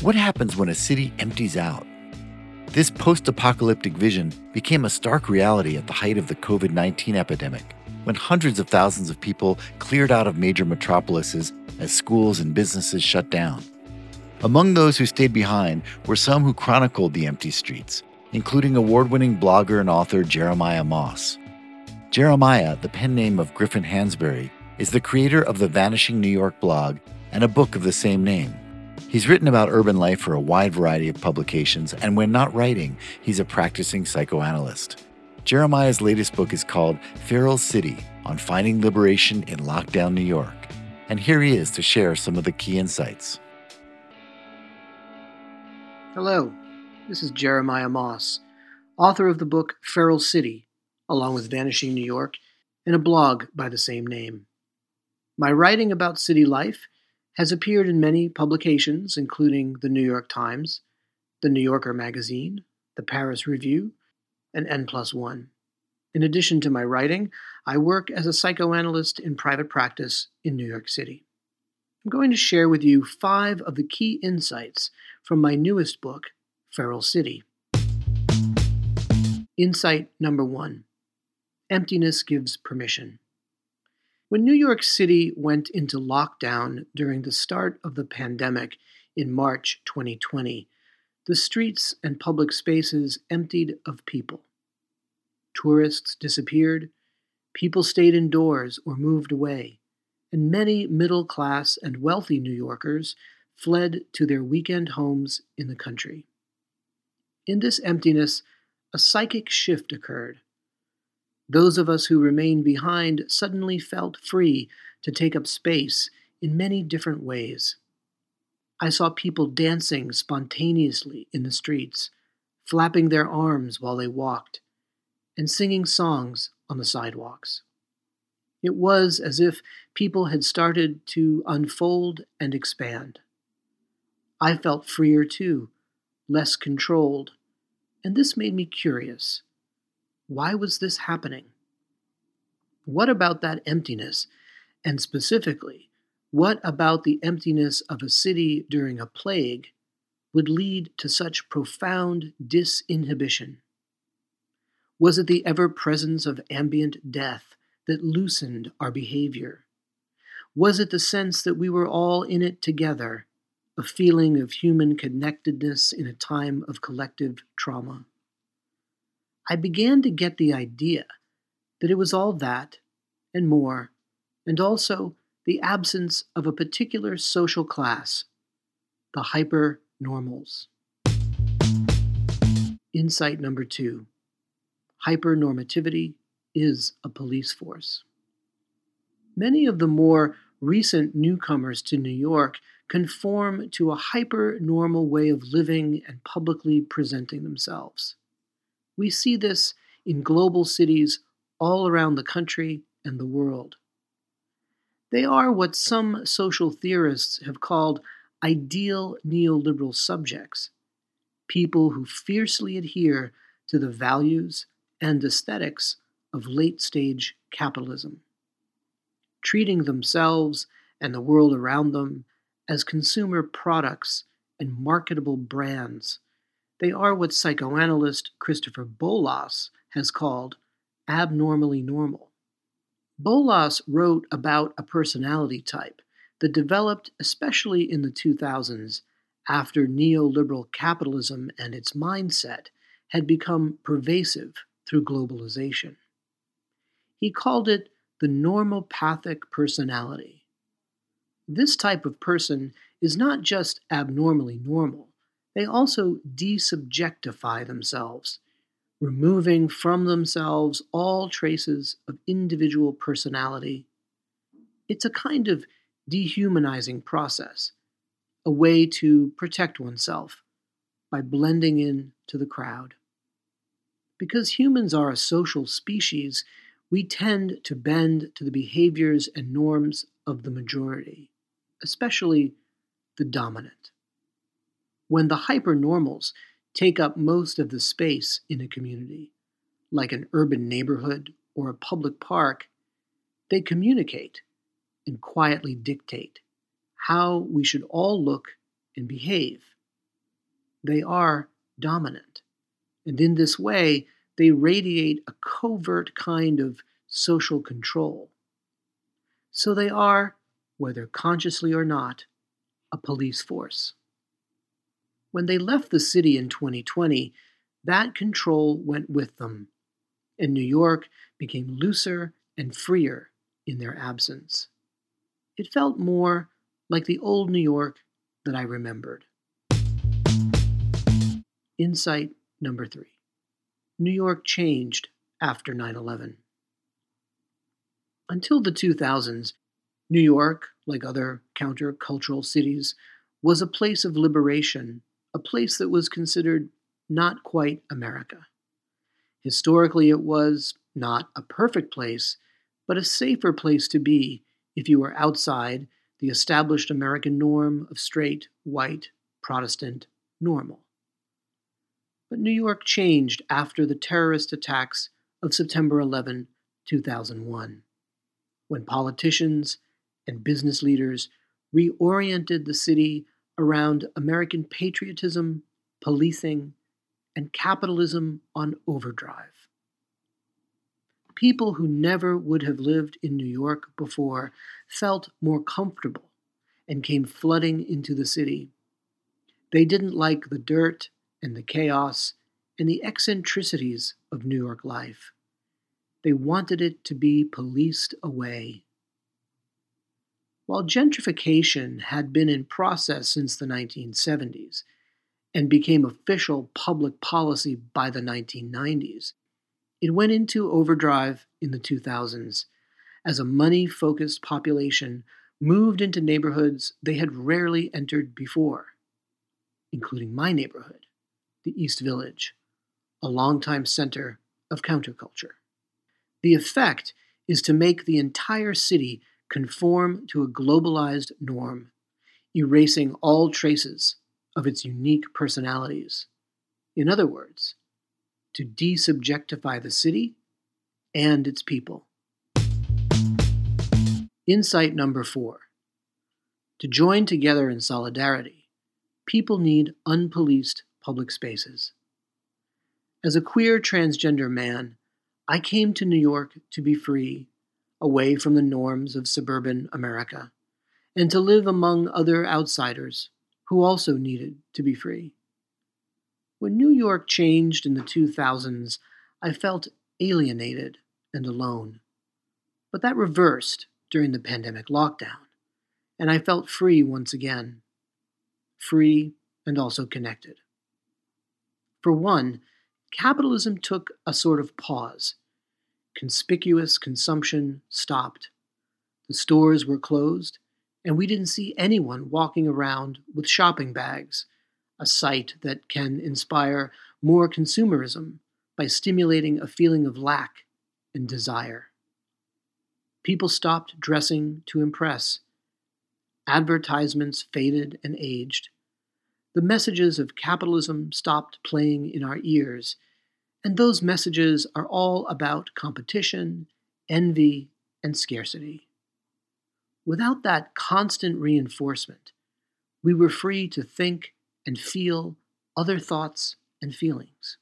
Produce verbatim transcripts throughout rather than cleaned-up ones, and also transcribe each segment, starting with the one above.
What happens when a city empties out? This post-apocalyptic vision became a stark reality at the height of the covid nineteen epidemic, when hundreds of thousands of people cleared out of major metropolises as schools and businesses shut down. Among those who stayed behind were some who chronicled the empty streets, including award-winning blogger and author Jeremiah Moss. Jeremiah, the pen name of Griffin Hansberry, is the creator of the Vanishing New York blog and a book of the same name. He's written about urban life for a wide variety of publications, and when not writing, he's a practicing psychoanalyst. Jeremiah's latest book is called Feral City, on finding liberation in lockdown New York. And here he is to share some of the key insights. Hello, this is Jeremiah Moss, author of the book Feral City, along with Vanishing New York, and a blog by the same name. My writing about city life has appeared in many publications, including the New York Times, the New Yorker magazine, the Paris Review, and N plus one. In addition to my writing, I work as a psychoanalyst in private practice in New York City. I'm going to share with you five of the key insights from my newest book, Feral City. Insight number one: emptiness gives permission. When New York City went into lockdown during the start of the pandemic in March twenty twenty, the streets and public spaces emptied of people. Tourists disappeared, people stayed indoors or moved away, and many middle-class and wealthy New Yorkers fled to their weekend homes in the country. In this emptiness, a psychic shift occurred. Those of us who remained behind suddenly felt free to take up space in many different ways. I saw people dancing spontaneously in the streets, flapping their arms while they walked, and singing songs on the sidewalks. It was as if people had started to unfold and expand. I felt freer too, less controlled, and this made me curious. Why was this happening? What about that emptiness, and specifically, what about the emptiness of a city during a plague, would lead to such profound disinhibition? Was it the ever-presence of ambient death that loosened our behavior? Was it the sense that we were all in it together, a feeling of human connectedness in a time of collective trauma? I began to get the idea that it was all that and more, and also the absence of a particular social class, the hyper-normals. Insight number two: hypernormativity is a police force. Many of the more recent newcomers to New York conform to a hyper-normal way of living and publicly presenting themselves. We see this in global cities all around the country and the world. They are what some social theorists have called ideal neoliberal subjects, people who fiercely adhere to the values and aesthetics of late-stage capitalism, treating themselves and the world around them as consumer products and marketable brands. They are what psychoanalyst Christopher Bolas has called abnormally normal. Bolas wrote about a personality type that developed especially in the two thousands after neoliberal capitalism and its mindset had become pervasive through globalization. He called it the normopathic personality. This type of person is not just abnormally normal. They also desubjectify themselves, removing from themselves all traces of individual personality. It's a kind of dehumanizing process, a way to protect oneself by blending in to the crowd. Because humans are a social species, we tend to bend to the behaviors and norms of the majority, especially the dominant. When the hypernormals take up most of the space in a community, like an urban neighborhood or a public park, they communicate and quietly dictate how we should all look and behave. They are dominant. And in this way, they radiate a covert kind of social control. So they are, whether consciously or not, a police force. When they left the city in twenty twenty, that control went with them, and New York became looser and freer in their absence. It felt more like the old New York that I remembered. Insight number three. New York changed after nine eleven. Until the two thousands, New York, like other countercultural cities, was a place of liberation, a place that was considered not quite America. Historically, it was not a perfect place, but a safer place to be if you were outside the established American norm of straight, white, Protestant, normal. But New York changed after the terrorist attacks of September eleventh, two thousand one, when politicians and business leaders reoriented the city around American patriotism, policing, and capitalism on overdrive. People who never would have lived in New York before felt more comfortable and came flooding into the city. They didn't like the dirt and the chaos and the eccentricities of New York life. They wanted it to be policed away. While gentrification had been in process since the nineteen seventies and became official public policy by the nineteen nineties, it went into overdrive in the two thousands as a money-focused population moved into neighborhoods they had rarely entered before, including my neighborhood, the East Village, a longtime center of counterculture. The effect is to make the entire city conform to a globalized norm, erasing all traces of its unique personalities. In other words, to desubjectify the city and its people. Insight number four. To join together in solidarity, people need unpoliced public spaces. As a queer transgender man, I came to New York to be free, away from the norms of suburban America, and to live among other outsiders who also needed to be free. When New York changed in the two thousands, I felt alienated and alone. But that reversed during the pandemic lockdown, and I felt free once again. Free and also connected. For one, capitalism took a sort of pause. Conspicuous consumption stopped. The stores were closed, and we didn't see anyone walking around with shopping bags, a sight that can inspire more consumerism by stimulating a feeling of lack and desire. People stopped dressing to impress. Advertisements faded and aged. The messages of capitalism stopped playing in our ears, and those messages are all about competition, envy, and scarcity. Without that constant reinforcement, we were free to think and feel other thoughts and feelings.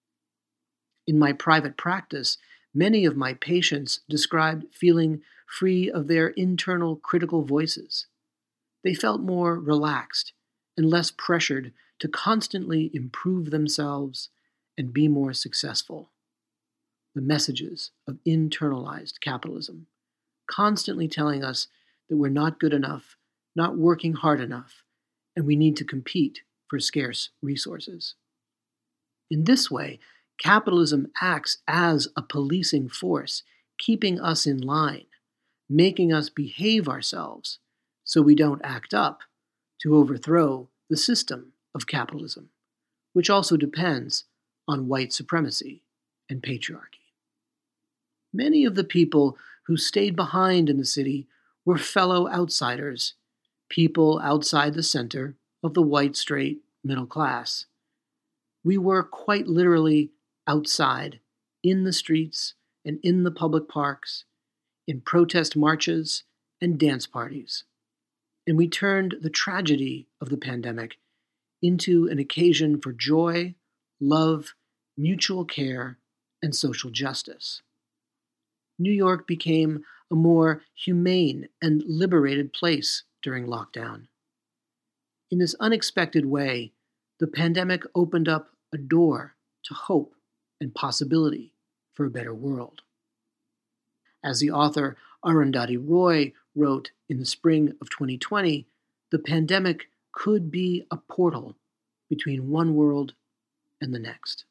In my private practice, many of my patients described feeling free of their internal critical voices. They felt more relaxed and less pressured to constantly improve themselves and be more successful. The messages of internalized capitalism, constantly telling us that we're not good enough, not working hard enough, and we need to compete for scarce resources. In this way, capitalism acts as a policing force, keeping us in line, making us behave ourselves so we don't act up to overthrow the system of capitalism, which also depends on white supremacy and patriarchy. Many of the people who stayed behind in the city were fellow outsiders, people outside the center of the white, straight middle class. We were quite literally outside, in the streets and in the public parks, in protest marches and dance parties. And we turned the tragedy of the pandemic into an occasion for joy, love, mutual care, and social justice. New York became a more humane and liberated place during lockdown. In this unexpected way, the pandemic opened up a door to hope and possibility for a better world. As the author Arundhati Roy wrote in the spring of twenty twenty, the pandemic could be a portal between one world and the next.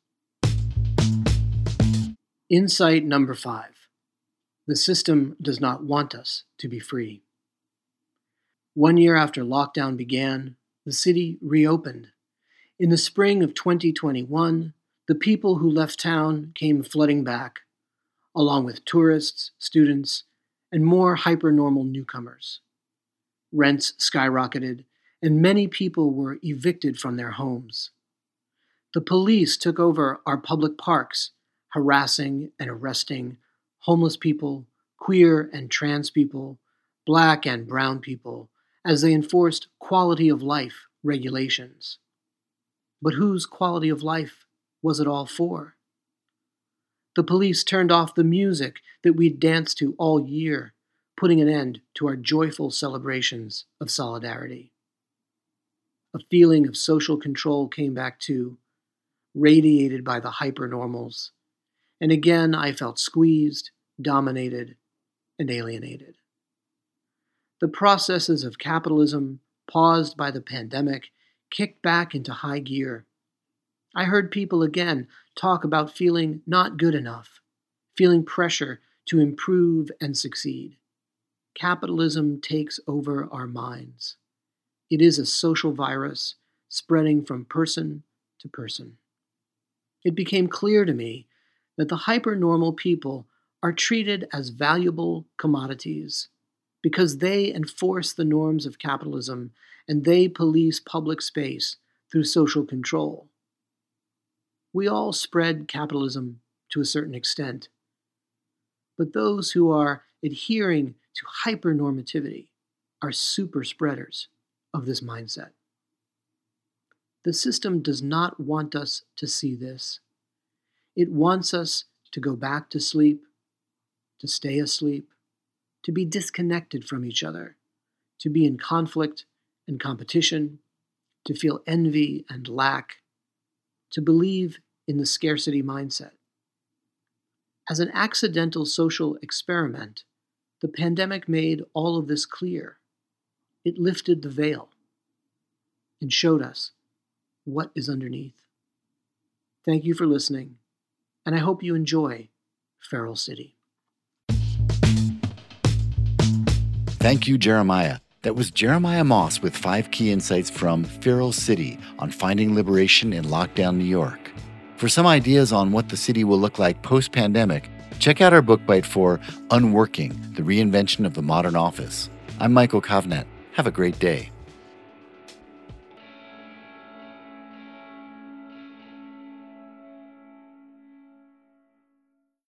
Insight number five. The system does not want us to be free. One year after lockdown began, the city reopened. In the spring of twenty twenty-one, the people who left town came flooding back, along with tourists, students, and more hypernormal newcomers. Rents skyrocketed, and many people were evicted from their homes. The police took over our public parks, harassing and arresting homeless people, queer and trans people, black and brown people, as they enforced quality of life regulations. But whose quality of life was it all for? The police turned off the music that we'd danced to all year, putting an end to our joyful celebrations of solidarity. A feeling of social control came back too, radiated by the hypernormals, and again I felt squeezed, dominated, and alienated. The processes of capitalism, paused by the pandemic, kicked back into high gear. I heard people again talk about feeling not good enough, feeling pressure to improve and succeed. Capitalism takes over our minds. It is a social virus spreading from person to person. It became clear to me that the hypernormal people are treated as valuable commodities because they enforce the norms of capitalism and they police public space through social control. We all spread capitalism to a certain extent, but those who are adhering to hypernormativity are super spreaders of this mindset. The system does not want us to see this. It wants us to go back to sleep, to stay asleep, to be disconnected from each other, to be in conflict and competition, to feel envy and lack, to believe in the scarcity mindset. As an accidental social experiment, the pandemic made all of this clear. It lifted the veil and showed us what is underneath. Thank you for listening, and I hope you enjoy Feral City. Thank you, Jeremiah. That was Jeremiah Moss with five key insights from Feral City on finding liberation in lockdown New York. For some ideas on what the city will look like post-pandemic, check out our book bite for Unworking, the Reinvention of the Modern Office. I'm Michael Kovnat. Have a great day.